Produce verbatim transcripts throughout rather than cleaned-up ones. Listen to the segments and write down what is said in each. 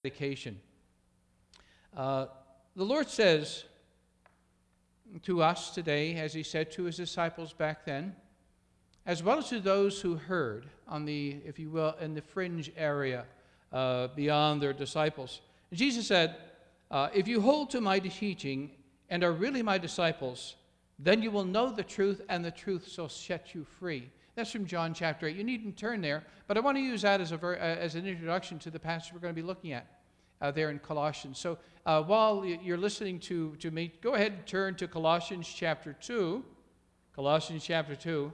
dedication. Uh, the Lord says to us today, as he said to his disciples back then, as well as to those who heard on the, if you will, in the fringe area uh, beyond their disciples. Jesus said, uh, if you hold to my teaching and are really my disciples, then you will know the truth, and the truth shall set you free. That's from John chapter eight. You needn't turn there, but I want to use that as, a ver- uh, as an introduction to the passage we're going to be looking at uh, there in Colossians. So uh, while you're listening to, to me, go ahead and turn to Colossians chapter two. Colossians chapter two.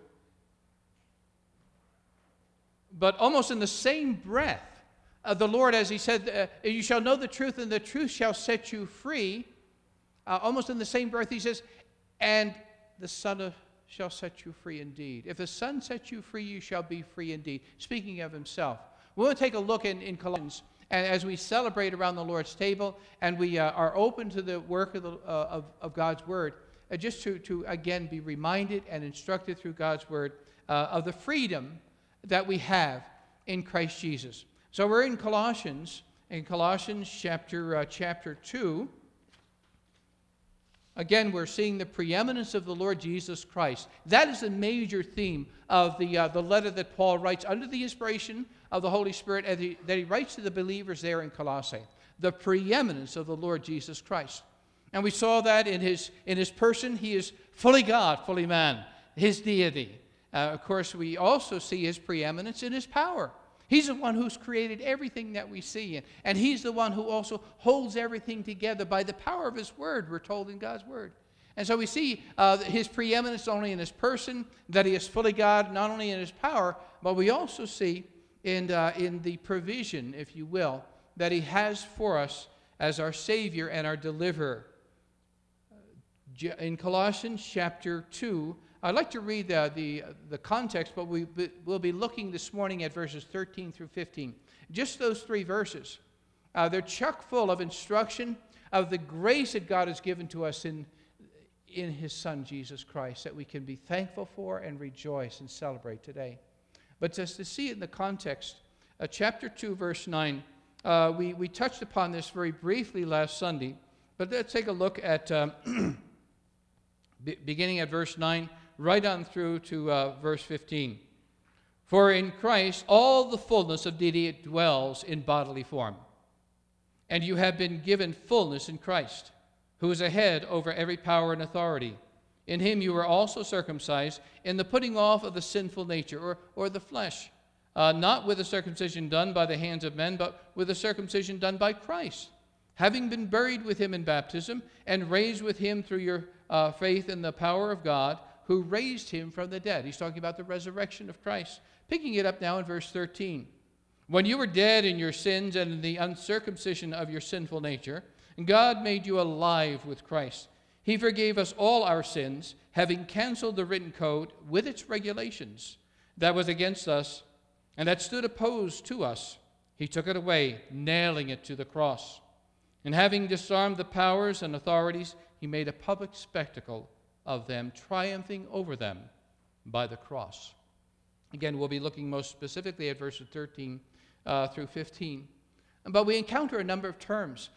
But almost in the same breath, uh, the Lord, as he said, uh, you shall know the truth, and the truth shall set you free. Uh, almost in the same breath, he says, and the Son of shall set you free indeed. If the Son sets you free, you shall be free indeed. Speaking of himself. We want to take a look in, in Colossians, and as we celebrate around the Lord's table, and we uh, are open to the work of, the, uh, of, of God's Word, uh, just to, to, again, be reminded and instructed through God's Word uh, of the freedom that we have in Christ Jesus. So we're in Colossians, in Colossians chapter, uh, chapter two. Again, we're seeing the preeminence of the Lord Jesus Christ. That is the major theme of the, uh, the letter that Paul writes under the inspiration of the Holy Spirit as he, that he writes to the believers there in Colossae. The preeminence of the Lord Jesus Christ. And we saw that in his, in his person. He is fully God, fully man, his deity. Uh, of course, we also see his preeminence in his power. He's the one who's created everything that we see. And, and he's the one who also holds everything together by the power of his word, we're told in God's word. And so we see uh, his preeminence not only in his person, that he is fully God, not only in his power, but we also see in, uh, in the provision, if you will, that he has for us as our Savior and our deliverer. In Colossians chapter two, I'd like to read the, the, the context, but we, we'll be looking this morning at verses thirteen through fifteen. Just those three verses. Uh, they're chock full of instruction of the grace that God has given to us in, in his Son, Jesus Christ, that we can be thankful for and rejoice and celebrate today. But just to see it in the context, uh, chapter two, verse nine, uh, we, we touched upon this very briefly last Sunday, but let's take a look at, um, beginning at verse nine, right on through to uh, verse fifteen. For in Christ all the fullness of deity dwells in bodily form. And you have been given fullness in Christ, who is a head over every power and authority. In him you were also circumcised in the putting off of the sinful nature, or, or the flesh, uh, not with a circumcision done by the hands of men, but with a circumcision done by Christ, having been buried with him in baptism, and raised with him through your uh, faith in the power of God, who raised him from the dead. He's talking about the resurrection of Christ. Picking it up now in verse thirteen. When you were dead in your sins and in the uncircumcision of your sinful nature, God made you alive with Christ. He forgave us all our sins, having canceled the written code with its regulations that was against us and that stood opposed to us. He took it away, nailing it to the cross. And having disarmed the powers and authorities, he made a public spectacle of them, triumphing over them by the cross. Again, we'll be looking most specifically at verses thirteen uh, through fifteen. But we encounter a number of terms,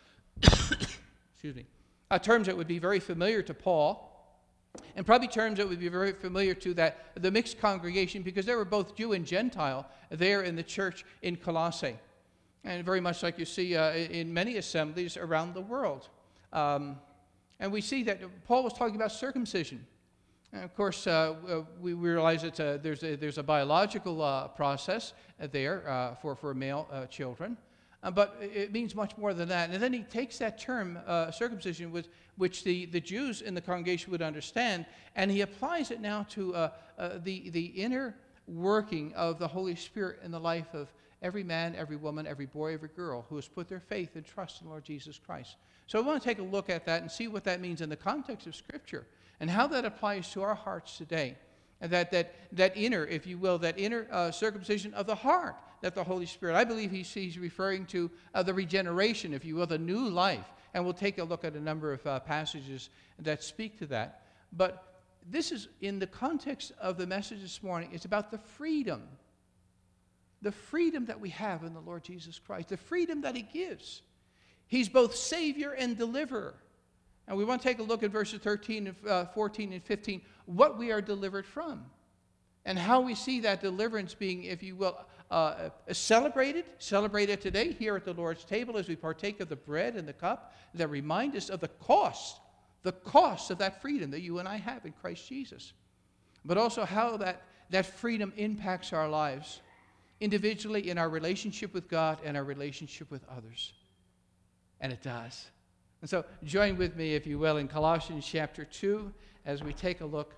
excuse me, uh, terms that would be very familiar to Paul, and probably terms that would be very familiar to that the mixed congregation, because they were both Jew and Gentile there in the church in Colossae, and very much like you see uh, in many assemblies around the world. Um, And we see that Paul was talking about circumcision. And of course, uh, we realize that uh, there's, a, there's a biological uh, process there uh, for, for male uh, children. Uh, but it means much more than that. And then he takes that term, uh, circumcision, with, which the, the Jews in the congregation would understand, and he applies it now to uh, uh, the, the inner working of the Holy Spirit in the life of every man, every woman, every boy, every girl who has put their faith and trust in the Lord Jesus Christ. So I want to take a look at that and see what that means in the context of Scripture and how that applies to our hearts today. And that, that, that inner, if you will, that inner uh, circumcision of the heart that the Holy Spirit, I believe he's, he's referring to uh, the regeneration, if you will, the new life. And we'll take a look at a number of uh, passages that speak to that. But this is, in the context of the message this morning, it's about the freedom the freedom that we have in the Lord Jesus Christ, the freedom that he gives. He's both Savior and deliverer. And we want to take a look at verses thirteen and uh, fourteen and fifteen, what we are delivered from, and how we see that deliverance being, if you will, uh, celebrated, celebrated today here at the Lord's table as we partake of the bread and the cup that remind us of the cost, the cost of that freedom that you and I have in Christ Jesus. But also how that, that freedom impacts our lives individually in our relationship with God and our relationship with others. And it does. And so join with me, if you will, in Colossians chapter two as we take a look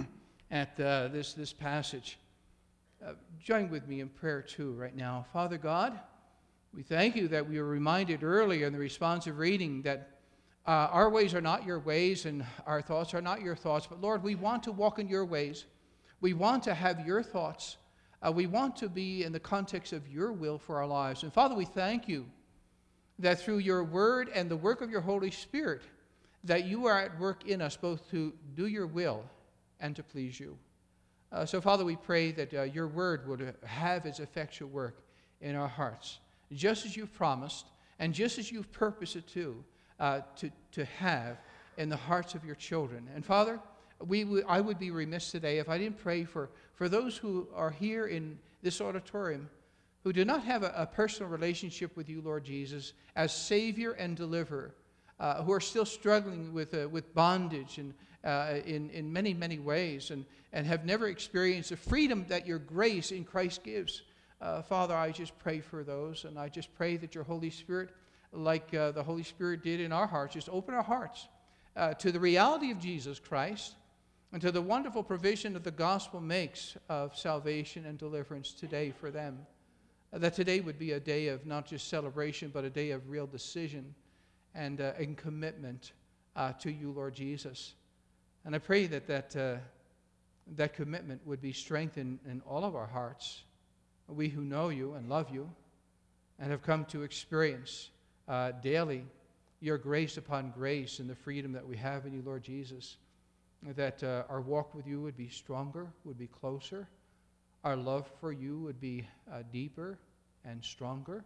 at uh, this, this passage. Uh, join with me in prayer too right now. Father God, we thank you that we were reminded earlier in the responsive reading that uh, our ways are not your ways and our thoughts are not your thoughts. But Lord, we want to walk in your ways. We want to have your thoughts. Uh, we want to be in the context of your will for our lives. And Father, we thank you that through your word and the work of your Holy Spirit, that you are at work in us both to do your will and to please you. Uh, so, Father, we pray that uh, your word would have its effectual work in our hearts, just as you've promised and just as you've purposed it to, uh, to, to have in the hearts of your children. And, Father, we w- I would be remiss today if I didn't pray for, for those who are here in this auditorium who do not have a, a personal relationship with you, Lord Jesus, as Savior and Deliverer, uh, who are still struggling with, uh, with bondage and uh, in, in many, many ways, and, and have never experienced the freedom that your grace in Christ gives. Uh, Father, I just pray for those, and I just pray that your Holy Spirit, like uh, the Holy Spirit did in our hearts, just open our hearts uh, to the reality of Jesus Christ and to the wonderful provision that the gospel makes of salvation and deliverance today for them. That today would be a day of not just celebration, but a day of real decision and, uh, and commitment uh, to you, Lord Jesus. And I pray that that, uh, that commitment would be strengthened in all of our hearts, we who know you and love you and have come to experience uh, daily your grace upon grace and the freedom that we have in you, Lord Jesus, that uh, our walk with you would be stronger, would be closer. Our love for you would be uh, deeper and stronger.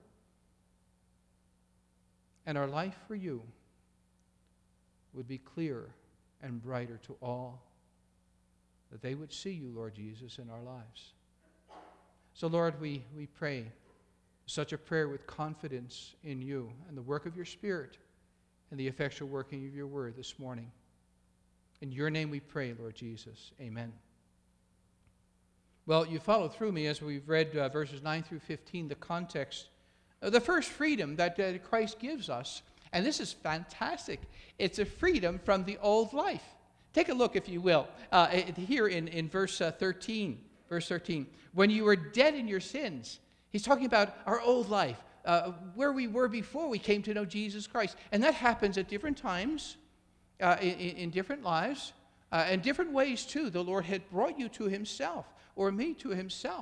And our life for you would be clearer and brighter to all, that they would see you, Lord Jesus, in our lives. So, Lord, we, we pray such a prayer with confidence in you and the work of your Spirit and the effectual working of your word this morning. In your name we pray, Lord Jesus. Amen. Well, you followed through me as we've read uh, verses nine through fifteen, the context, uh, the first freedom that uh, Christ gives us. And this is fantastic. It's a freedom from the old life. Take a look, if you will, uh, here in, in verse uh, thirteen. Verse thirteen. When you were dead in your sins, he's talking about our old life, uh, where we were before we came to know Jesus Christ. And that happens at different times, uh, in, in different lives, uh, and different ways too. The Lord had brought you to himself, or me to himself.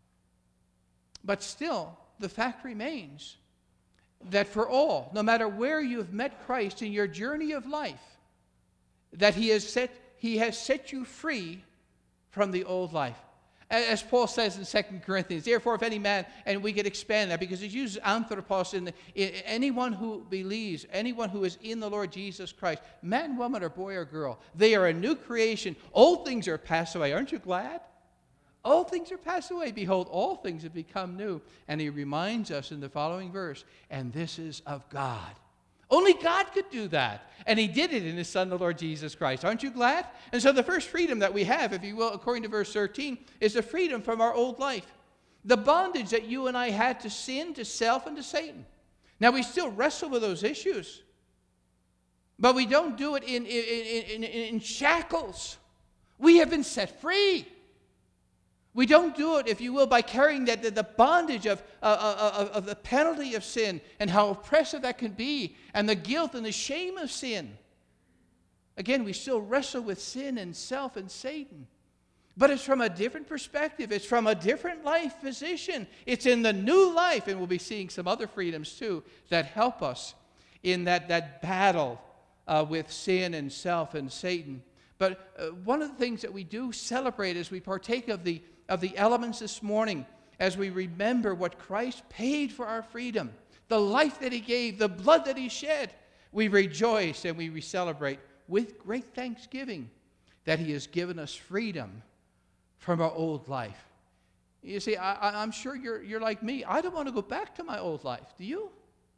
But still, the fact remains that for all, no matter where you have met Christ in your journey of life, that he has set, he has set you free from the old life. As Paul says in Second Corinthians, therefore, if any man, and we could expand that because it uses anthropos in, the, in anyone who believes, anyone who is in the Lord Jesus Christ, man, woman, or boy or girl, they are a new creation. Old things are passed away. Aren't you glad? All things are passed away. Behold, all things have become new. And he reminds us in the following verse, and this is of God. Only God could do that. And he did it in his Son, the Lord Jesus Christ. Aren't you glad? And so the first freedom that we have, if you will, according to verse thirteen, is the freedom from our old life. The bondage that you and I had to sin, to self, and to Satan. Now, we still wrestle with those issues. But we don't do it in, in, in, in shackles. We have been set free. We don't do it, if you will, by carrying that, the, the bondage of, uh, of, of the penalty of sin and how oppressive that can be and the guilt and the shame of sin. Again, we still wrestle with sin and self and Satan. But it's from a different perspective. It's from a different life position. It's in the new life, and we'll be seeing some other freedoms too that help us in that, that battle uh, with sin and self and Satan. But uh, one of the things that we do celebrate as we partake of the of the elements this morning as we remember what Christ paid for our freedom, the life that he gave, the blood that he shed, we rejoice and we celebrate with great thanksgiving that he has given us freedom from our old life. You see, I, I'm sure you're, you're like me. I don't want to go back to my old life. Do you?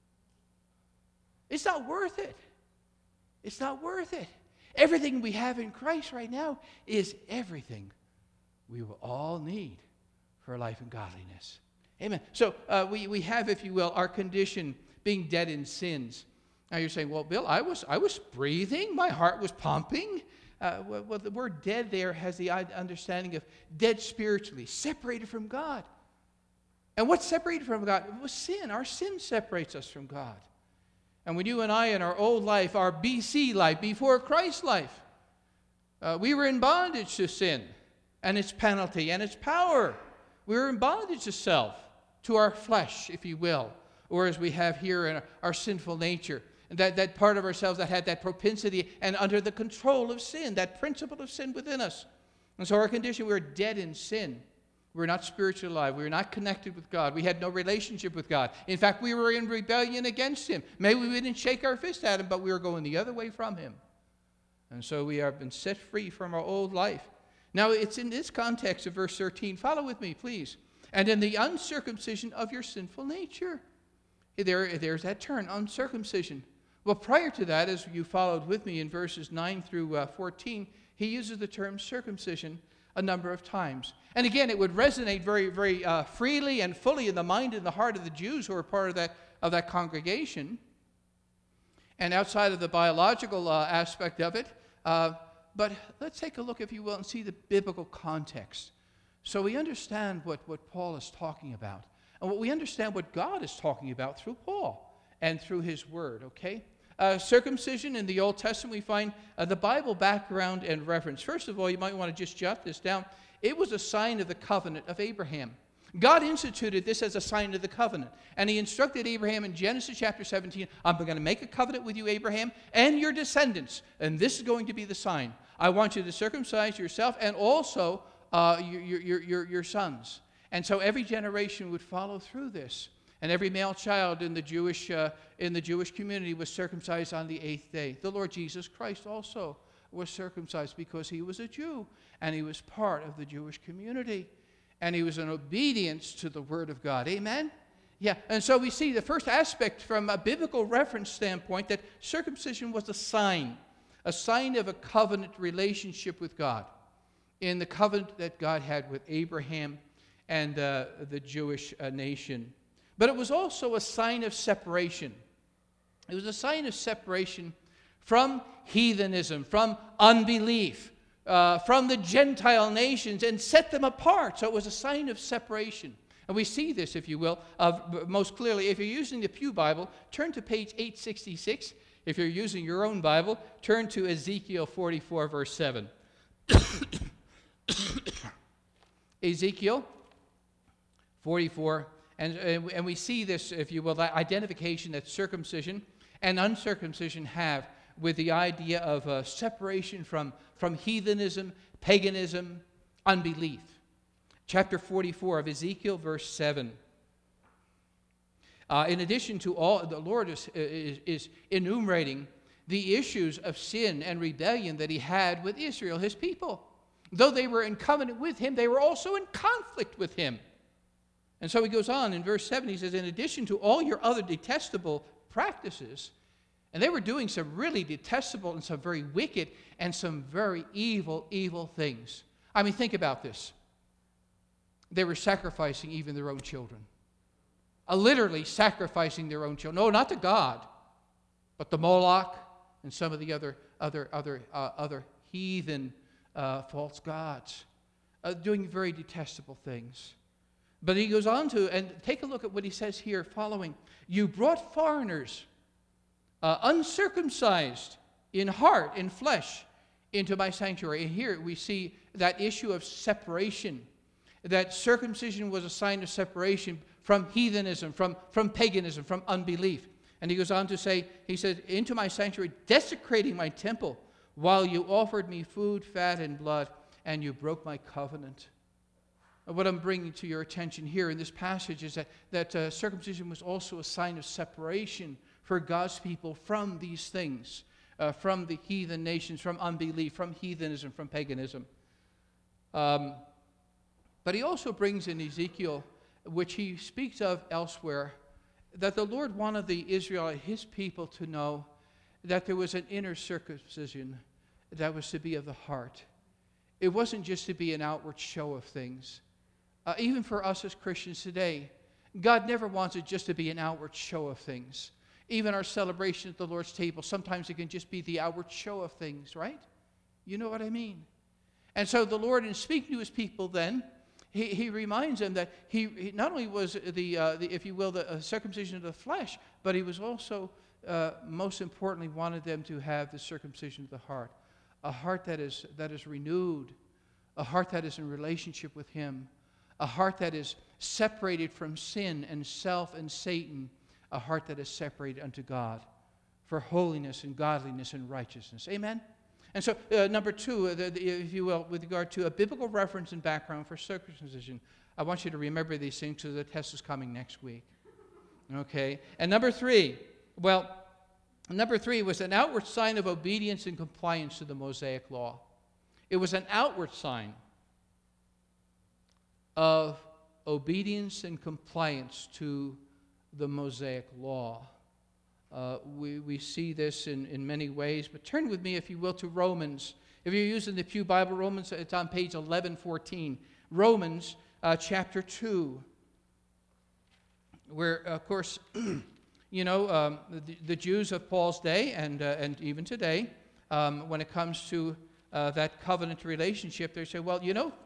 It's not worth it. It's not worth it. Everything we have in Christ right now is everything we will all need for life and godliness. Amen. So uh, we, we have, if you will, our condition being dead in sins. Now you're saying, well, Bill, I was, I was breathing. My heart was pumping. Uh, well, well, the word dead there has the understanding of dead spiritually, separated from God. And what's separated from God? It was sin. Our sin separates us from God. And when you and I in our old life, our B C life, before Christ's life, uh, we were in bondage to sin and its penalty and its power. We were in bondage to self, to our flesh, if you will, or as we have here in our, our sinful nature. That, that part of ourselves that had that propensity and under the control of sin, that principle of sin within us. And so our condition, we were dead in sin. We were not spiritually alive. We were not connected with God. We had no relationship with God. In fact, we were in rebellion against him. Maybe we didn't shake our fist at him, but we were going the other way from him. And so we have been set free from our old life. Now, it's in this context of verse thirteen. Follow with me, please. And in the uncircumcision of your sinful nature. There, there's that term, uncircumcision. Well, prior to that, as you followed with me in verses nine through uh, fourteen, he uses the term circumcision a number of times. And again, it would resonate very, very uh, freely and fully in the mind and the heart of the Jews who were part of that, of that congregation. And outside of the biological uh, aspect of it, uh, but let's take a look, if you will, and see the biblical context. So we understand what, what Paul is talking about. And what we understand what God is talking about through Paul and through his word, okay? Uh, circumcision in the Old Testament, we find uh, the Bible background and reference. First of all, you might want to just jot this down. It was a sign of the covenant of Abraham. God instituted this as a sign of the covenant. And he instructed Abraham in Genesis chapter seventeen, I'm going to make a covenant with you, Abraham, and your descendants. And this is going to be the sign. I want you to circumcise yourself and also uh, your, your, your, your sons. And so every generation would follow through this. And every male child in the Jewish uh, in the Jewish community was circumcised on the eighth day. The Lord Jesus Christ also was circumcised because he was a Jew and he was part of the Jewish community and he was in obedience to the word of God. Amen? Yeah, and so we see the first aspect from a biblical reference standpoint that circumcision was a sign, a sign of a covenant relationship with God, in the covenant that God had with Abraham and uh, the Jewish uh, nation. But it was also a sign of separation. It was a sign of separation from heathenism, from unbelief, uh, from the Gentile nations, and set them apart. So it was a sign of separation. And we see this, if you will, uh, most clearly. If you're using the Pew Bible, turn to page eight sixty-six. If you're using your own Bible, turn to Ezekiel forty-four, verse seven. Ezekiel forty-four. And, and we see this, if you will, that identification that circumcision and uncircumcision have with the idea of uh, separation from, from heathenism, paganism, unbelief. Chapter forty-four of Ezekiel, verse seven. Uh, in addition to all, the Lord is, is, is enumerating the issues of sin and rebellion that he had with Israel, his people. Though they were in covenant with him, they were also in conflict with him. And so he goes on in verse seven, he says, in addition to all your other detestable practices, and they were doing some really detestable and some very wicked and some very evil, evil things. I mean, think about this. They were sacrificing even their own children. Uh, literally sacrificing their own children. No, not to God, but to Moloch and some of the other, other, other, uh, other heathen uh, false gods. Uh, doing very detestable things. But he goes on to, and take a look at what he says here following. You brought foreigners, uh, uncircumcised in heart, in flesh, into my sanctuary. And here we see that issue of separation, that circumcision was a sign of separation from heathenism, from, from paganism, from unbelief. And he goes on to say, he said, into my sanctuary, desecrating my temple, while you offered me food, fat, and blood, and you broke my covenant. what I'm bringing to your attention here in this passage is that, that uh, circumcision was also a sign of separation for God's people from these things, uh, from the heathen nations, from unbelief, from heathenism, from paganism. Um, but he also brings in Ezekiel, which he speaks of elsewhere, that the Lord wanted the Israelite, his people, to know that there was an inner circumcision that was to be of the heart. It wasn't just to be an outward show of things. Uh, even for us as Christians today, God never wants it just to be an outward show of things. Even our celebration at the Lord's table, sometimes it can just be the outward show of things, right? You know what I mean? And so the Lord, in speaking to his people then, he, he reminds them that he, he not only was the, uh, the, if you will, the uh, circumcision of the flesh, but he was also, uh, most importantly, wanted them to have the circumcision of the heart. A heart that is, that is renewed, a heart that is in relationship with him, a heart that is separated from sin and self and Satan, a heart that is separated unto God for holiness and godliness and righteousness. Amen? And so, uh, number two, uh, the, the, if you will, with regard to a biblical reference and background for circumcision, I want you to remember these things because the test is coming next week. Okay? And number three, well, number three was an outward sign of obedience and compliance to the Mosaic law. It was an outward sign of obedience and compliance to the Mosaic law. Uh, we, we see this in, in many ways, but turn with me, if you will, to Romans. If you're using the Pew Bible, Romans, it's on page eleven fourteen. Romans uh, chapter two, where, of course, you know, um, the, the Jews of Paul's day and, uh, and even today, um, when it comes to uh, that covenant relationship, they say, well, you know,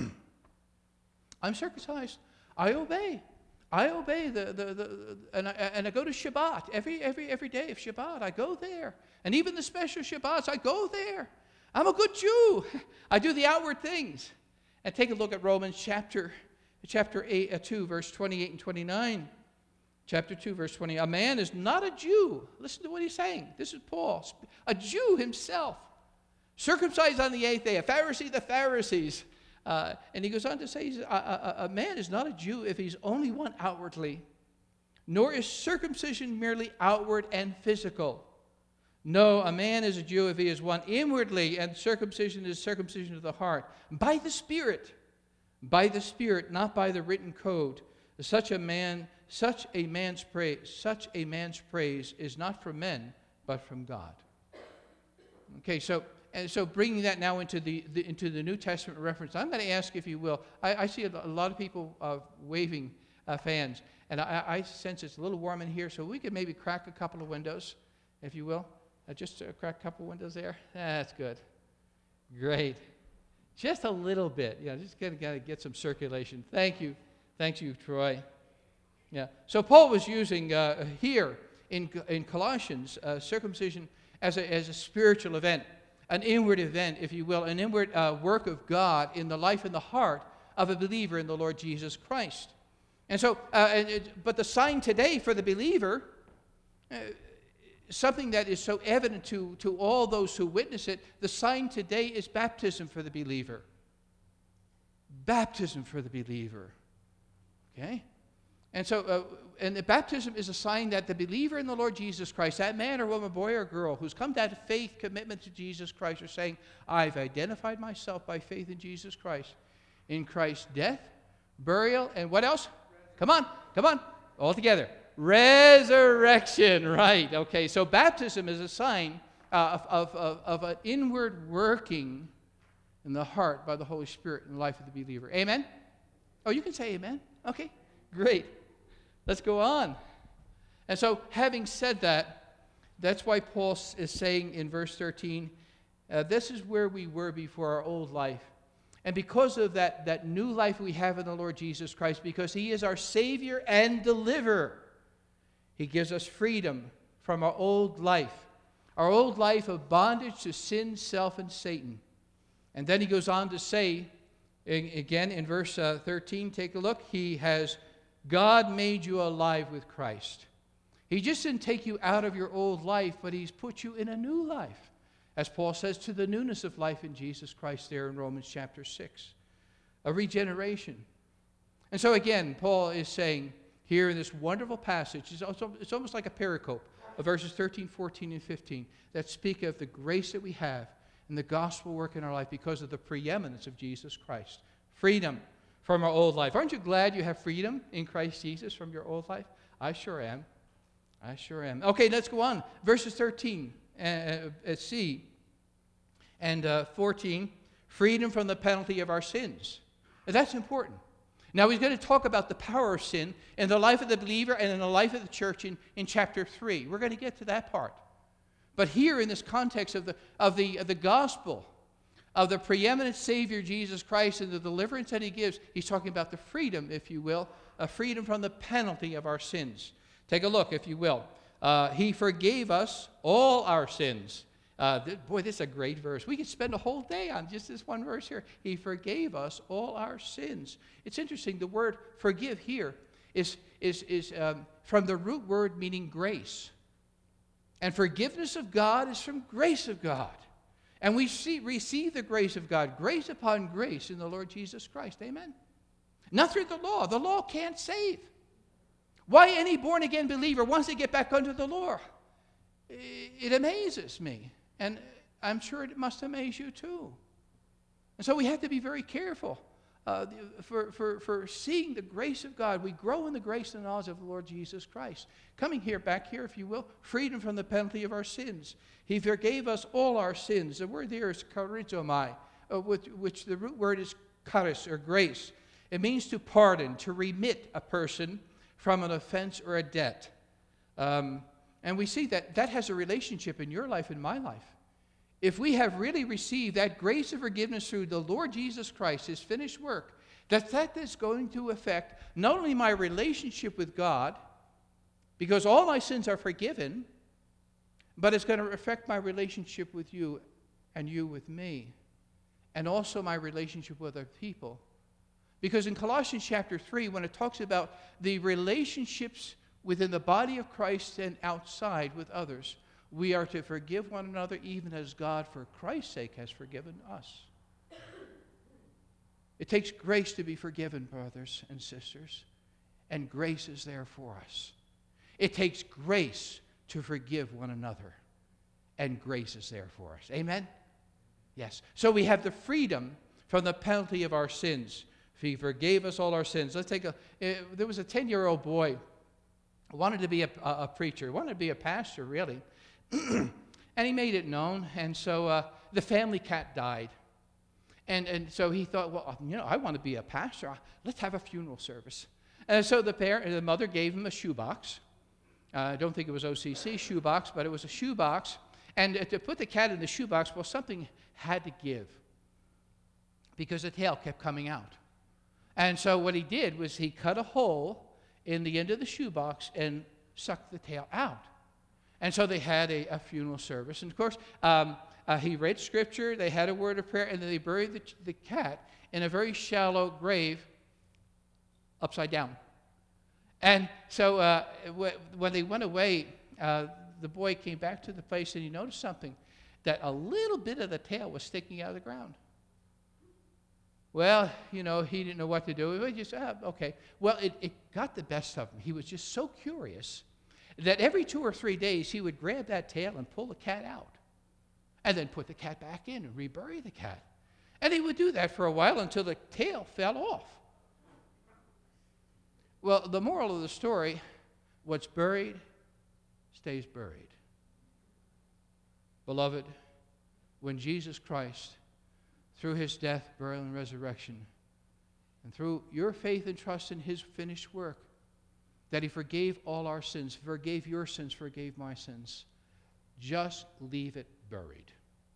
I'm circumcised. I obey. I obey the, the, the and, I, and I go to Shabbat every, every, every day of Shabbat. I go there. And even the special Shabbats, I go there. I'm a good Jew. I do the outward things. And take a look at Romans chapter, chapter eight, uh, two, verse twenty-eight and twenty-nine. Chapter two, verse twenty. A man is not a Jew. Listen to what he's saying. This is Paul. A Jew himself. Circumcised on the eighth day. A Pharisee of the Pharisees. Uh, and he goes on to say, he's, a, a, a man is not a Jew if he's only one outwardly, nor is circumcision merely outward and physical. No, a man is a Jew if he is one inwardly, and circumcision is circumcision of the heart, by the Spirit, by the Spirit, not by the written code. Such a man, such a man's praise, such a man's praise is not from men, but from God. Okay, so. And so bringing that now into the, the into the New Testament reference, I'm going to ask, if you will, I, I see a, a lot of people uh, waving uh, fans, and I, I sense it's a little warm in here, so we could maybe crack a couple of windows, if you will. Uh, just uh, crack a couple of windows there. That's good. Great. Just a little bit. Yeah, just got to get some circulation. Thank you. Thank you, Troy. Yeah. So Paul was using uh, here in, in Colossians uh, circumcision as a, as a spiritual event. An inward event, if you will, an inward uh, work of God in the life and the heart of a believer in the Lord Jesus Christ. And so, uh, and it, but the sign today for the believer, uh, something that is so evident to, to all those who witness it, the sign today is baptism for the believer. Baptism for the believer. Okay? And so, uh, and the baptism is a sign that the believer in the Lord Jesus Christ, that man or woman, boy or girl, who's come to that faith commitment to Jesus Christ, are saying, I've identified myself by faith in Jesus Christ, in Christ's death, burial, and what else? Come on, come on, all together. Resurrection, right. Okay, so baptism is a sign uh, of, of, of, of an inward working in the heart by the Holy Spirit in the life of the believer. Amen? Oh, you can say amen. Okay, great. Let's go on. And so, having said that, that's why Paul is saying in verse thirteen, uh, this is where we were before our old life. And because of that, that new life we have in the Lord Jesus Christ, because he is our Savior and deliverer, he gives us freedom from our old life, our old life of bondage to sin, self, and Satan. And then he goes on to say, again in verse uh, thirteen, take a look, he has God made you alive with Christ. He just didn't take you out of your old life, but he's put you in a new life. As Paul says, to the newness of life in Jesus Christ there in Romans chapter six. A regeneration. And so again, Paul is saying here in this wonderful passage, it's, also, it's almost like a pericope of verses thirteen, fourteen, and fifteen that speak of the grace that we have and the gospel work in our life because of the preeminence of Jesus Christ. Freedom from our old life. Aren't you glad you have freedom in Christ Jesus from your old life? I sure am. I sure am. Okay, let's go on. Verses thirteen uh, at C and uh, fourteen, freedom from the penalty of our sins. And that's important. Now he's going to talk about the power of sin in the life of the believer and in the life of the church in, in chapter three. We're going to get to that part. But here in this context of the, of the, of the gospel, of the preeminent Savior Jesus Christ and the deliverance that he gives, he's talking about the freedom, if you will, a freedom from the penalty of our sins. Take a look, if you will. Uh, he forgave us all our sins. Uh, th- boy, this is a great verse. We could spend a whole day on just this one verse here. He forgave us all our sins. It's interesting. The word forgive here is, is, is um, from the root word meaning grace. And forgiveness of God is from grace of God. And we see, receive the grace of God, grace upon grace in the Lord Jesus Christ. Amen? Not through the law. The law can't save. Why any born-again believer wants to get back under the law? It amazes me. And I'm sure it must amaze you too. And so we have to be very careful uh, for, for, for seeing the grace of God. We grow in the grace and knowledge of the Lord Jesus Christ. Coming here, back here, if you will, freedom from the penalty of our sins. He forgave us all our sins. The word there is charizomai, uh, which, which the root word is charis, or grace. It means to pardon, to remit a person from an offense or a debt. Um, and we see that that has a relationship in your life and my life. If we have really received that grace of forgiveness through the Lord Jesus Christ, his finished work, that that is going to affect not only my relationship with God, because all my sins are forgiven, but it's going to affect my relationship with you and you with me, and also my relationship with other people. Because in Colossians chapter three, when it talks about the relationships within the body of Christ and outside with others, we are to forgive one another even as God, for Christ's sake, has forgiven us. It takes grace to be forgiven, brothers and sisters, and grace is there for us. It takes grace to forgive one another, and grace is there for us. Amen? Yes. So we have the freedom from the penalty of our sins. He forgave us all our sins. Let's take a, uh, there was a ten-year-old boy who wanted to be a, a, a preacher, wanted to be a pastor, really. And he made it known, and so uh, the family cat died. And, and so he thought, well, you know, I want to be a pastor. Let's have a funeral service. And so the, parent, the mother gave him a shoebox. Uh, I don't think it was O C C shoebox, but it was a shoebox. And uh, to put the cat in the shoebox, well, something had to give because the tail kept coming out. And so what he did was he cut a hole in the end of the shoebox and sucked the tail out. And so they had a, a funeral service. And of course, um, uh, he read scripture, they had a word of prayer, and then they buried the, the cat in a very shallow grave upside down. And so uh, w- when they went away, uh, the boy came back to the place and he noticed something, that a little bit of the tail was sticking out of the ground. Well, you know, he didn't know what to do. He just, ah, okay. Well, it, it got the best of him. He was just so curious that every two or three days he would grab that tail and pull the cat out and then put the cat back in and rebury the cat. And he would do that for a while until the tail fell off. Well, the moral of the story, what's buried stays buried. Beloved, when Jesus Christ, through his death, burial, and resurrection, and through your faith and trust in his finished work, that he forgave all our sins, forgave your sins, forgave my sins, just leave it buried.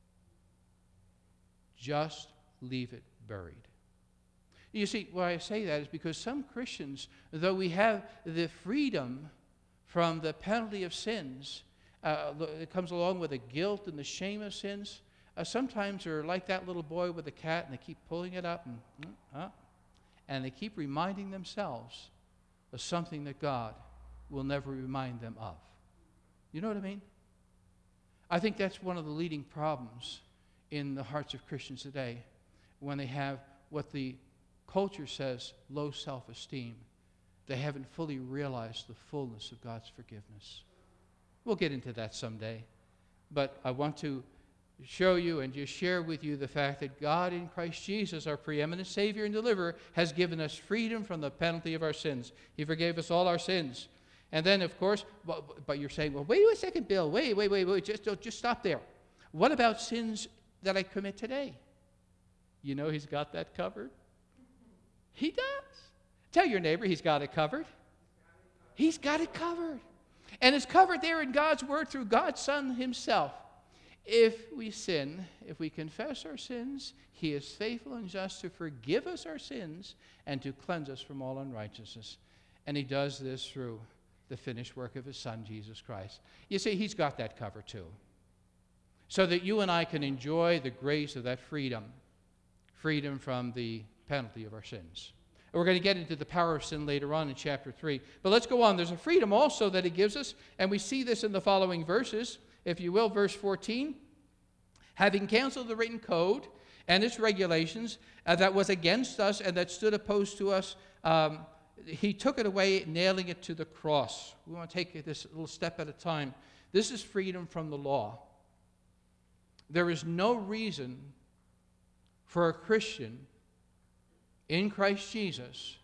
Just leave it buried. You see, why I say that is because some Christians, though we have the freedom from the penalty of sins, uh, it comes along with the guilt and the shame of sins, uh, sometimes they're like that little boy with the cat, and they keep pulling it up, and, uh, and they keep reminding themselves of something that God will never remind them of. You know what I mean? I think that's one of the leading problems in the hearts of Christians today, when they have what the culture says low self-esteem. They haven't fully realized the fullness of God's forgiveness. We'll get into that someday. But I want to show you and just share with you the fact that God in Christ Jesus, our preeminent Savior and Deliverer, has given us freedom from the penalty of our sins. He forgave us all our sins. And then, of course, but, but you're saying, well, wait a second, Bill. Wait, wait, wait, wait. Just, just stop there. What about sins that I commit today? You know He's got that covered? He does. Tell your neighbor He's got it covered. He's got it covered. And it's covered there in God's Word through God's Son Himself. If we sin, if we confess our sins, He is faithful and just to forgive us our sins and to cleanse us from all unrighteousness. And He does this through the finished work of His Son, Jesus Christ. You see, He's got that covered too. So that you and I can enjoy the grace of that freedom, freedom from the penalty of our sins. And we're going to get into the power of sin later on in chapter three. But let's go on. There's a freedom also that He gives us, and we see this in the following verses. If you will, verse fourteen, having canceled the written code and its regulations uh, that was against us and that stood opposed to us, um, He took it away, nailing it to the cross. We want to take this little step at a time. This is freedom from the law. There is no reason for a Christian in Christ Jesus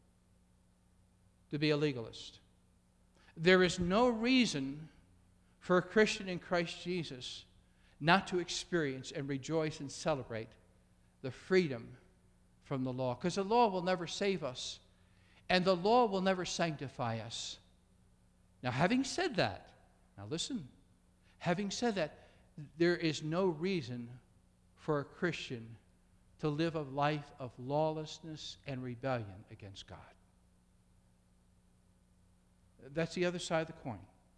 to be a legalist. There is no reason for a Christian in Christ Jesus not to experience and rejoice and celebrate the freedom from the law. Because the law will never save us, and the law will never sanctify us. Now, having said that, now listen, having said that, there is no reason for a Christian to live a life of lawlessness and rebellion against God. That's the other side of the coin.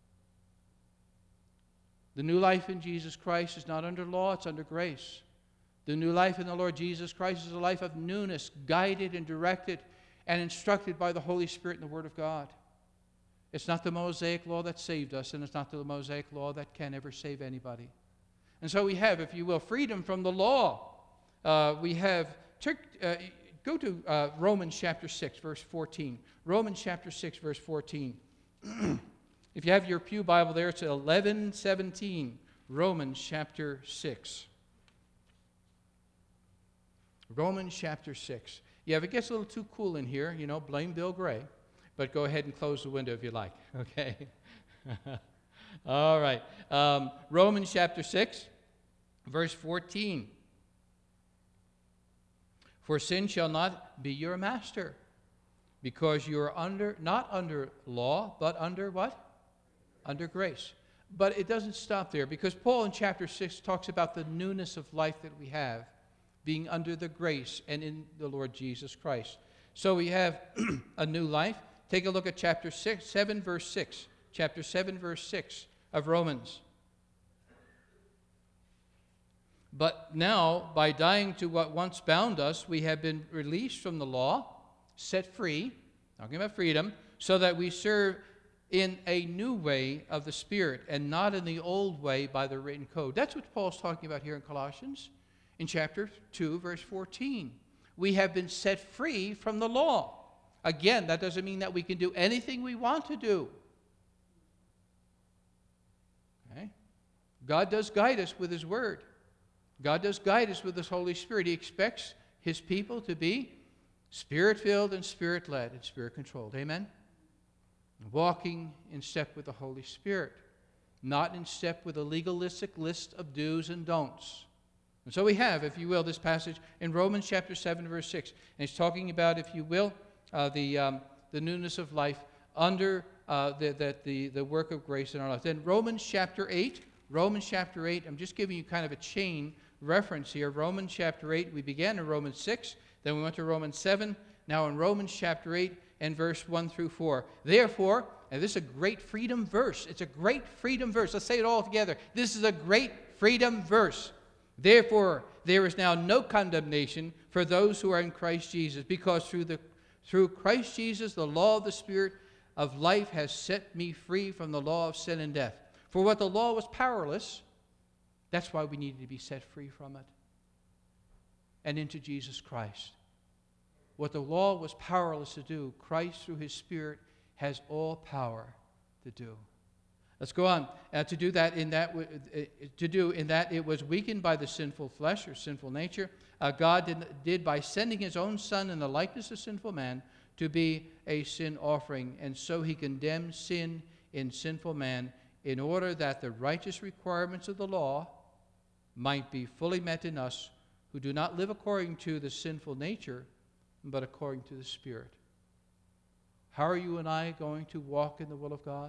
The new life in Jesus Christ is not under law, it's under grace. The new life in the Lord Jesus Christ is a life of newness, guided and directed and instructed by the Holy Spirit and the Word of God. It's not the Mosaic law that saved us, and it's not the Mosaic law that can ever save anybody. And so we have, if you will, freedom from the law. Uh, we have, uh, go to uh, Romans chapter six, verse fourteen. Romans chapter six, verse fourteen. If you have your pew Bible there, it's eleven seventeen. Romans chapter six. Romans chapter six. Yeah, if it gets a little too cool in here, you know, blame Bill Gray. But go ahead and close the window if you like, okay? All right. Um, Romans chapter six, verse fourteen. For sin shall not be your master, because you are under, not under law, but under what? Under grace. But it doesn't stop there, because Paul in chapter six talks about the newness of life that we have, being under the grace and in the Lord Jesus Christ. So we have a new life. Take a look at chapter six, seven, verse six. Chapter seven, verse six of Romans. But now, by dying to what once bound us, we have been released from the law, set free, talking about freedom, so that we serve in a new way of the Spirit and not in the old way by the written code. That's what Paul's talking about here in Colossians in chapter two, verse fourteen. We have been set free from the law. Again, that doesn't mean that we can do anything we want to do. Okay? God does guide us with His Word. God does guide us with His Holy Spirit. He expects His people to be Spirit-filled and Spirit-led and Spirit-controlled. Amen? Walking in step with the Holy Spirit, not in step with a legalistic list of do's and don'ts. And so we have, if you will, this passage in Romans chapter seven, verse six. And it's talking about, if you will, uh, the, um, the newness of life under uh, the, the, the, the work of grace in our life. Then Romans chapter eight, Romans chapter eight, I'm just giving you kind of a chain reference here. Romans chapter eight, we began in Romans six, then we went to Romans seven, now in Romans chapter eight and verse one through four. Therefore, and this is a great freedom verse. It's a great freedom verse. Let's say it all together. This is a great freedom verse. Therefore, there is now no condemnation for those who are in Christ Jesus, because through the through Christ Jesus, the law of the Spirit of life has set me free from the law of sin and death. For what the law was powerless, that's why we needed to be set free from it and into Jesus Christ. What the law was powerless to do, Christ through his Spirit has all power to do. Let's go on. Uh, to do that in that uh, to do in that it was weakened by the sinful flesh or sinful nature. Uh, God did, did by sending his own Son in the likeness of sinful man to be a sin offering, and so he condemned sin in sinful man in order that the righteous requirements of the law might be fully met in us who do not live according to the sinful nature, but according to the Spirit. How are you and I going to walk in the will of God?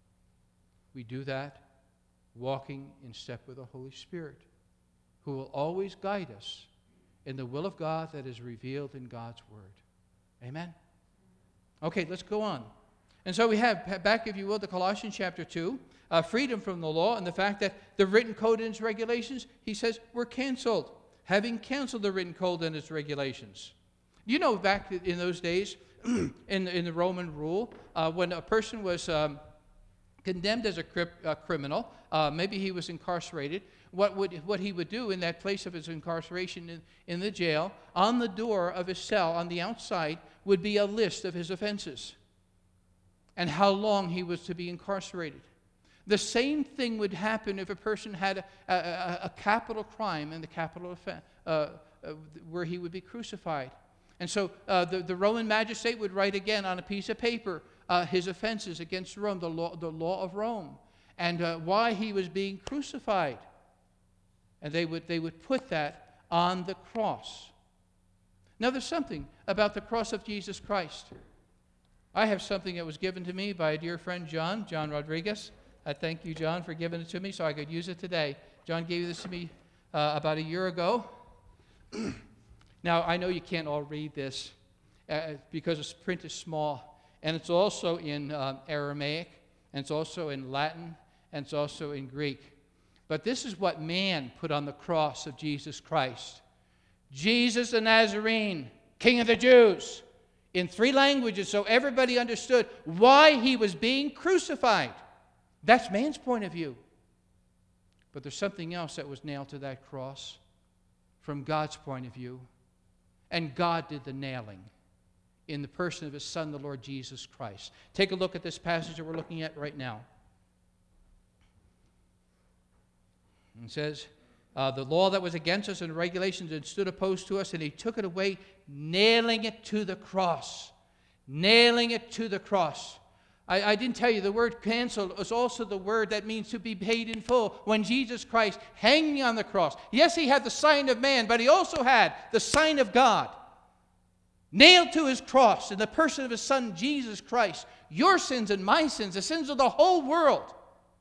We do that walking in step with the Holy Spirit, who will always guide us in the will of God that is revealed in God's Word. Amen? Okay, let's go on. And so we have, back, if you will, to Colossians chapter two, uh, freedom from the law and the fact that the written code and its regulations, he says, were canceled, having canceled the written code and its regulations. You know, back in those days, in, in the Roman rule, uh, when a person was um, condemned as a cri- uh, criminal, uh, maybe he was incarcerated, what would what he would do in that place of his incarceration in, in the jail, on the door of his cell, on the outside, would be a list of his offenses and how long he was to be incarcerated. The same thing would happen if a person had a, a, a capital crime and the capital offense, uh, uh, where he would be crucified. And so uh, the, the Roman magistrate would write again on a piece of paper uh, his offenses against Rome, the law, the law of Rome, and uh, why he was being crucified. And they would, they would put that on the cross. Now there's something about the cross of Jesus Christ. I have something that was given to me by a dear friend, John, John Rodriguez. I thank you, John, for giving it to me so I could use it today. John gave this to me uh, about a year ago. Now, I know you can't all read this uh, because the print is small. And it's also in uh, Aramaic, and it's also in Latin, and it's also in Greek. But this is what man put on the cross of Jesus Christ. Jesus the Nazarene, King of the Jews, in three languages so everybody understood why he was being crucified. That's man's point of view. But there's something else that was nailed to that cross from God's point of view. And God did the nailing in the person of his Son, the Lord Jesus Christ. Take a look at this passage that we're looking at right now. It says, uh, the law that was against us and the regulations that stood opposed to us, and he took it away, nailing it to the cross. Nailing it to the cross. I, I didn't tell you, the word canceled is also the word that means to be paid in full. When Jesus Christ hanging on the cross, yes, he had the sign of man, but he also had the sign of God. Nailed to his cross in the person of his Son, Jesus Christ. Your sins and my sins, the sins of the whole world.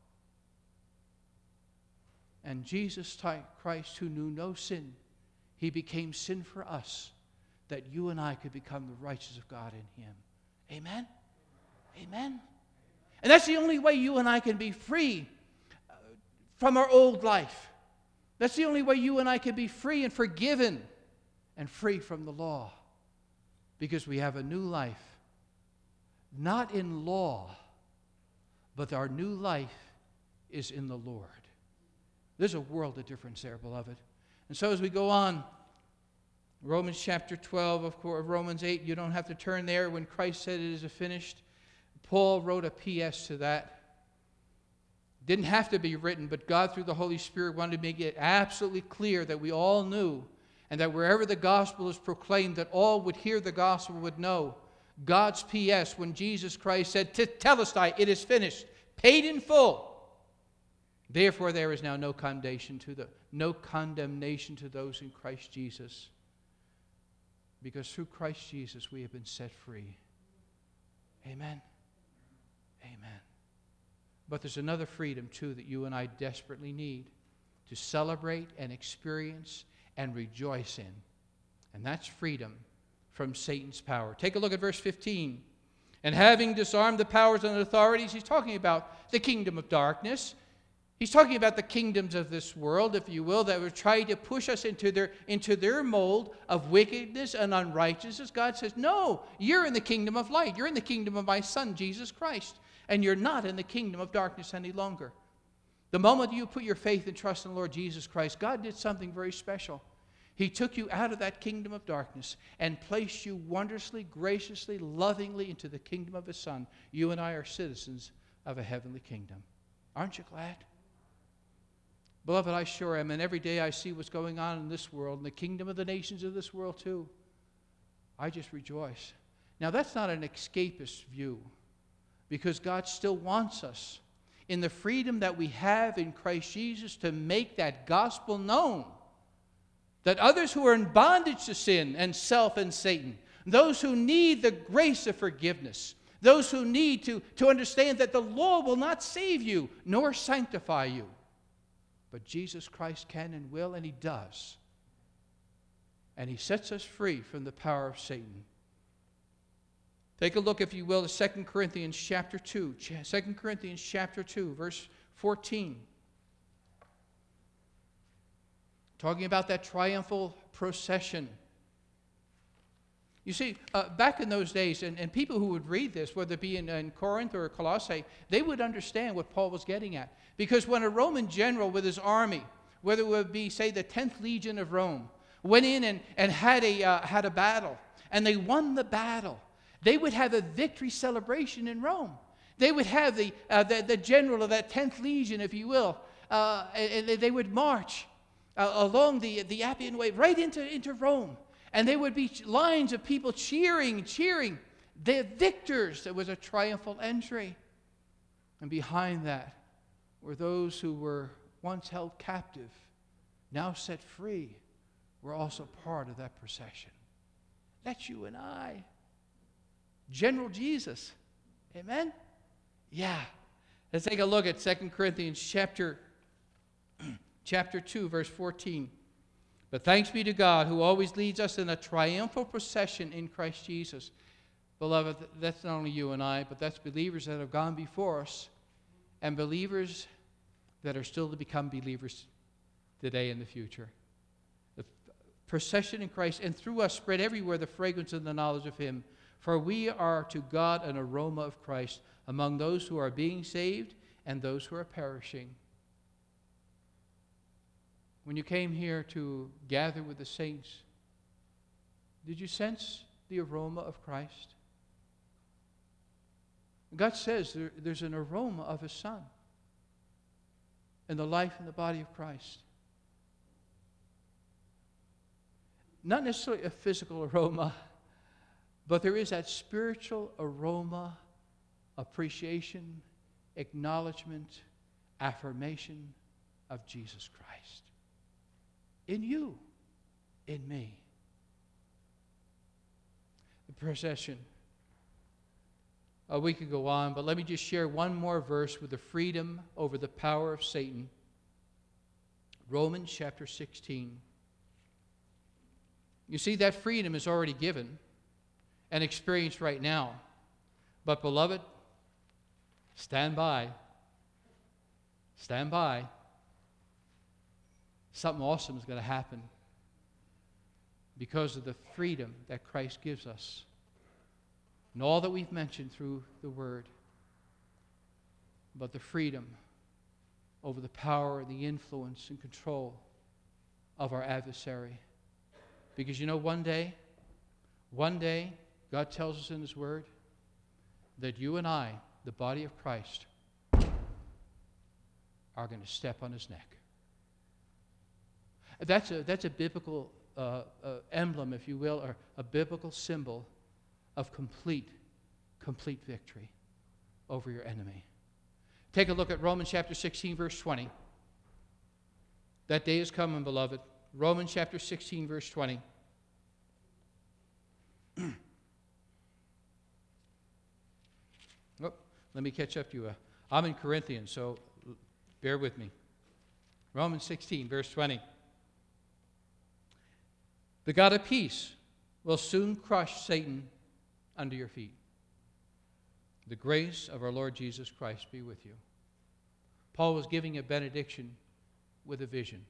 And Jesus Christ, who knew no sin, he became sin for us, that you and I could become the righteousness of God in him. Amen? Amen? And that's the only way you and I can be free from our old life. That's the only way you and I can be free and forgiven and free from the law. Because we have a new life, not in law, but our new life is in the Lord. There's a world of difference there, beloved. And so as we go on, Romans chapter twelve, of course, Romans eight, you don't have to turn there. When Christ said it is finished, Paul wrote a P S to that. Didn't have to be written, but God through the Holy Spirit wanted to make it absolutely clear that we all knew, and that wherever the gospel is proclaimed, that all would hear the gospel would know. God's P S when Jesus Christ said, Tetelestai, it is finished, paid in full. Therefore, there is now no condemnation to the no condemnation to those in Christ Jesus, because through Christ Jesus we have been set free. Amen. Amen. But there's another freedom too that you and I desperately need to celebrate and experience and rejoice in, and that's freedom from Satan's power. Take a look at verse fifteen. And having disarmed the powers and authorities, he's talking about the kingdom of darkness. He's talking about the kingdoms of this world, if you will, that were trying to push us into their, into their mold of wickedness and unrighteousness. God says, no, you're in the kingdom of light. You're in the kingdom of my Son, Jesus Christ. And you're not in the kingdom of darkness any longer. The moment you put your faith and trust in the Lord Jesus Christ, God did something very special. He took you out of that kingdom of darkness and placed you wondrously, graciously, lovingly into the kingdom of His Son. You and I are citizens of a heavenly kingdom. Aren't you glad? Beloved, I sure am. And every day I see what's going on in this world, in the kingdom of the nations of this world too. I just rejoice. Now, that's not an escapist view, because God still wants us in the freedom that we have in Christ Jesus to make that gospel known. That others who are in bondage to sin and self and Satan, those who need the grace of forgiveness, those who need to, to understand that the law will not save you nor sanctify you, but Jesus Christ can and will, and He does. And He sets us free from the power of Satan. Take a look, if you will, to Second Corinthians chapter two. Second Corinthians chapter two, verse fourteen. Talking about that triumphal procession. You see, uh, back in those days, and, and people who would read this, whether it be in, in Corinth or Colossae, they would understand what Paul was getting at. Because when a Roman general with his army, whether it would be, say, the tenth Legion of Rome, went in and, and had, a, uh, had a battle, and they won the battle, they would have a victory celebration in Rome. They would have the, uh, the, the general of that tenth Legion, if you will, uh, and they would march uh, along the, the Appian Way right into, into Rome. And there would be lines of people cheering, cheering. They're victors. There was a triumphal entry. And behind that were those who were once held captive, now set free, were also part of that procession. That's you and I. General Jesus. Amen? Yeah. Let's take a look at Second Corinthians chapter, chapter two, verse fourteen. But thanks be to God who always leads us in a triumphal procession in Christ Jesus. Beloved, that's not only you and I, but that's believers that have gone before us and believers that are still to become believers today and the future. The procession in Christ, and through us spread everywhere the fragrance and the knowledge of Him. For we are to God an aroma of Christ among those who are being saved and those who are perishing. When you came here to gather with the saints, did you sense the aroma of Christ? God says there, there's an aroma of His Son in the life and the body of Christ. Not necessarily a physical aroma, but there is that spiritual aroma, appreciation, acknowledgement, affirmation of Jesus Christ. In you, in me. The procession. Uh, we could go on, but let me just share one more verse with the freedom over the power of Satan. Romans chapter sixteen. You see, that freedom is already given and experienced right now. But beloved, stand by. Stand by. Something awesome is going to happen because of the freedom that Christ gives us. And all that we've mentioned through the Word. But the freedom over the power and the influence and control of our adversary. Because you know, one day, one day, God tells us in His Word that you and I, the body of Christ, are going to step on His neck. That's a, that's a biblical uh, uh, emblem, if you will, or a biblical symbol of complete, complete victory over your enemy. Take a look at Romans chapter sixteen, verse twenty. That day is coming, beloved. Romans chapter sixteen, verse twenty. Oh, let me catch up to you. Uh, I'm in Corinthians, so bear with me. Romans sixteen, verse twenty. The God of peace will soon crush Satan under your feet. The grace of our Lord Jesus Christ be with you. Paul was giving a benediction with a vision.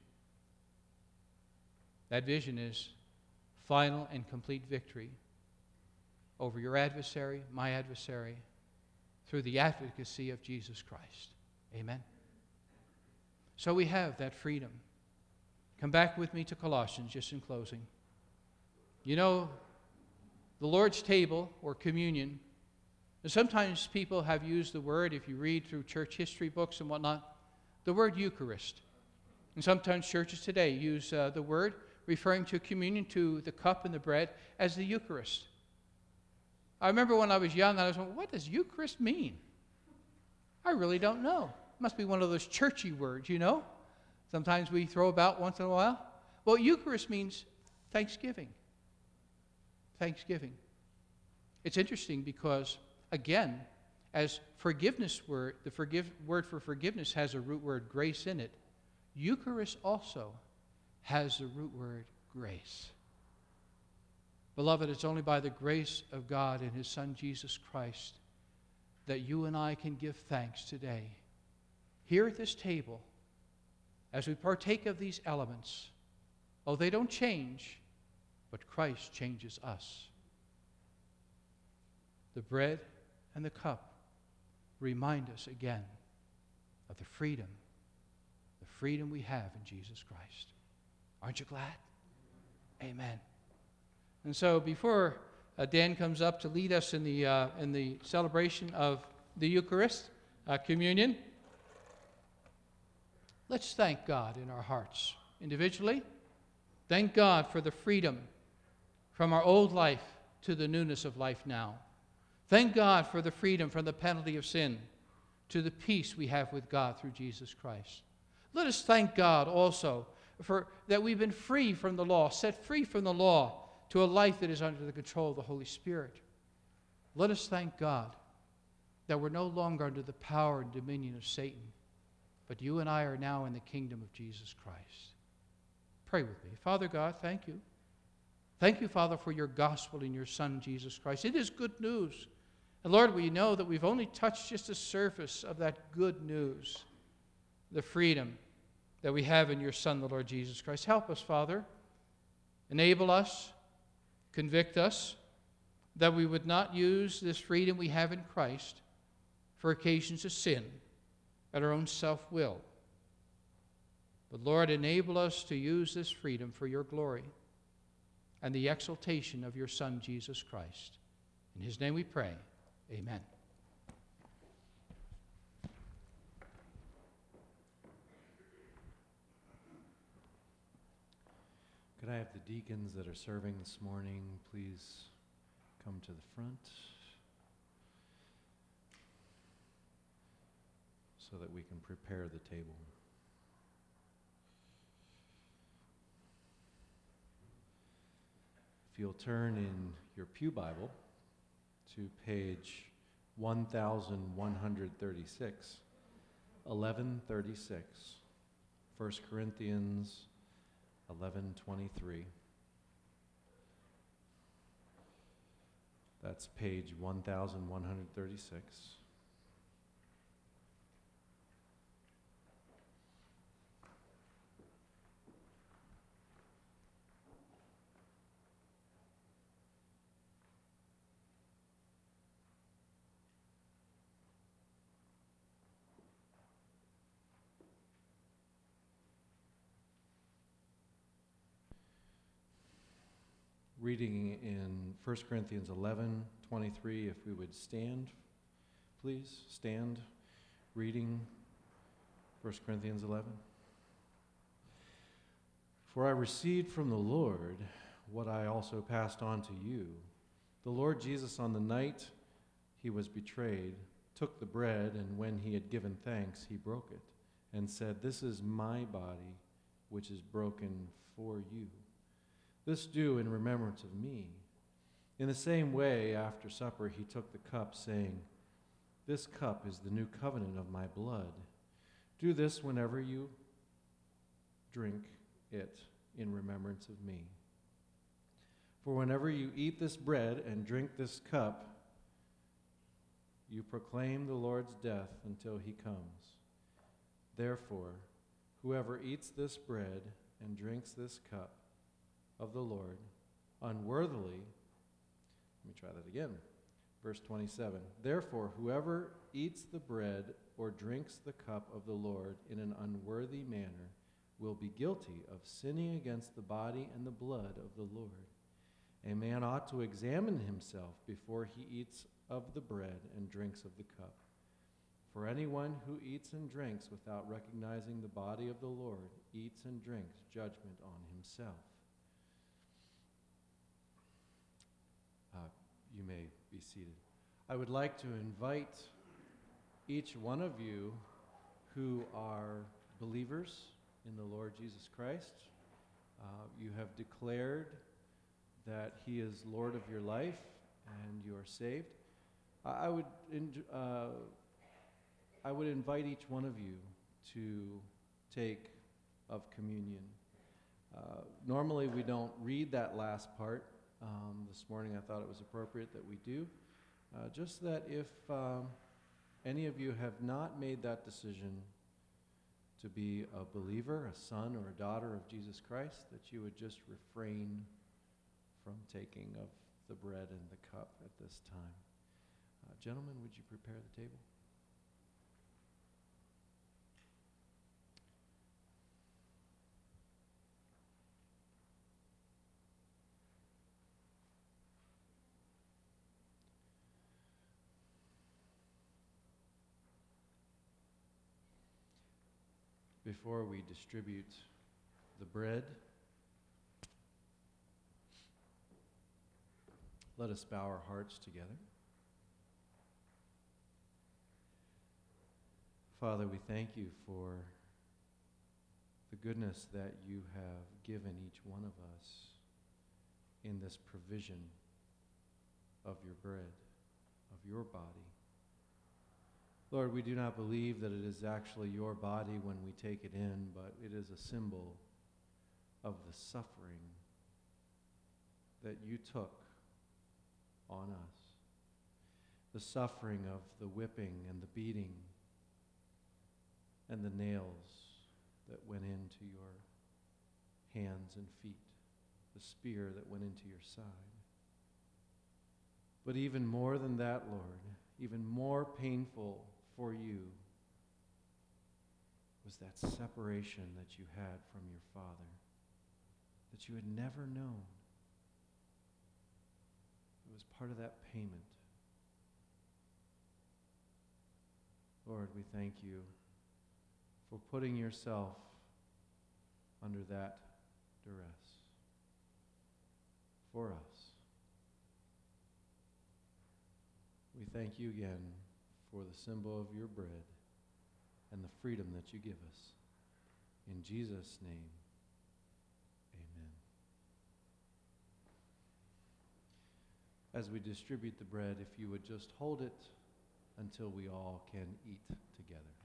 That vision is final and complete victory over your adversary, my adversary, through the advocacy of Jesus Christ. Amen. So we have that freedom. Come back with me to Colossians, just in closing. You know, the Lord's table, or communion, and sometimes people have used the word, if you read through church history books and whatnot, the word Eucharist. And sometimes churches today use uh, the word referring to communion, to the cup and the bread, as the Eucharist. I remember when I was young, I was like, what does Eucharist mean? I really don't know. It must be one of those churchy words, you know? Sometimes we throw about once in a while. Well, Eucharist means thanksgiving. Thanksgiving. It's interesting because, again, as forgiveness word, the forgive, word for forgiveness has a root word, grace, in it. Eucharist also has the root word, grace. Beloved, it's only by the grace of God and His Son, Jesus Christ, that you and I can give thanks today. Here at this table, as we partake of these elements, oh, they don't change, but Christ changes us. The bread and the cup remind us again of the freedom, the freedom we have in Jesus Christ. Aren't you glad? Amen. And so before uh, Dan comes up to lead us in the, uh, in the celebration of the Eucharist, uh, communion, let's thank God in our hearts individually. Thank God for the freedom from our old life to the newness of life now. Thank God for the freedom from the penalty of sin to the peace we have with God through Jesus Christ. Let us thank God also for that we've been free from the law, set free from the law to a life that is under the control of the Holy Spirit. Let us thank God that we're no longer under the power and dominion of Satan, but you and I are now in the kingdom of Jesus Christ. Pray with me. Father God, thank you. Thank you, Father, for your gospel in your Son, Jesus Christ. It is good news. And Lord, we know that we've only touched just the surface of that good news, the freedom that we have in your Son, the Lord Jesus Christ. Help us, Father. Enable us, convict us, that we would not use this freedom we have in Christ for occasions of sin at our own self-will. But Lord, enable us to use this freedom for your glory and the exaltation of your Son, Jesus Christ. In his name we pray. Amen. Could I have the deacons that are serving this morning please come to the front so that we can prepare the table. If you'll turn in your pew Bible to page one thousand one hundred thirty-six, eleven thirty-six, First Corinthians eleven twenty-three. That's page one thousand one hundred thirty-six. Reading in First Corinthians eleven twenty-three, if we would stand, please, stand, reading First Corinthians eleven. For I received from the Lord what I also passed on to you. The Lord Jesus, on the night he was betrayed, took the bread, and when he had given thanks, he broke it, and said, "This is my body, which is broken for you. This do in remembrance of me." In the same way, after supper, he took the cup, saying, "This cup is the new covenant of my blood. Do this whenever you drink it in remembrance of me. For whenever you eat this bread and drink this cup, you proclaim the Lord's death until he comes. Therefore, whoever eats this bread and drinks this cup of the Lord unworthily," let me try that again, verse twenty-seven, "Therefore, whoever eats the bread or drinks the cup of the Lord in an unworthy manner will be guilty of sinning against the body and the blood of the Lord. A man ought to examine himself before he eats of the bread and drinks of the cup. For anyone who eats and drinks without recognizing the body of the Lord eats and drinks judgment on himself. Uh, you may be seated. I would like to invite each one of you who are believers in the Lord Jesus Christ. Uh, you have declared that he is Lord of your life and you are saved. I, I would in, uh, I would invite each one of you to take of communion. Uh, normally we don't read that last part. Um, this morning I thought it was appropriate that we do. Uh, just that if um, any of you have not made that decision to be a believer, a son or a daughter of Jesus Christ, that you would just refrain from taking of the bread and the cup at this time. Uh, gentlemen, would you prepare the table? Before we distribute the bread, let us bow our hearts together. Father, we thank you for the goodness that you have given each one of us in this provision of your bread, of your body. Lord, we do not believe that it is actually your body when we take it in, but it is a symbol of the suffering that you took on us. The suffering of the whipping and the beating and the nails that went into your hands and feet, the spear that went into your side. But even more than that, Lord, even more painful for you was that separation that you had from your Father, that you had never known. It was part of that payment. Lord, we thank you for putting yourself under that duress for us. We thank you again for the symbol of your bread and the freedom that you give us. In Jesus' name, amen. As we distribute the bread, if you would just hold it until we all can eat together.